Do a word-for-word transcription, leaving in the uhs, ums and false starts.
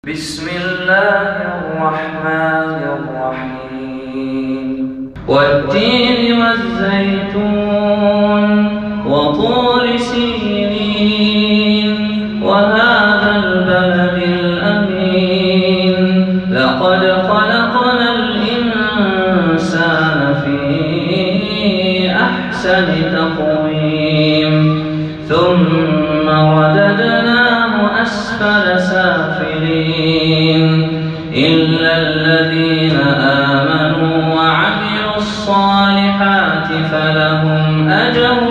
بسم الله الرحمن الرحيم والتين والزيتون وطور سينين وهذا البلد الأمين لقد خلقنا الإنسان في أحسن تقويم ثم رددناه أسفل سافلين إلا الذين آمنوا وعملوا الصالحات فلهم أجر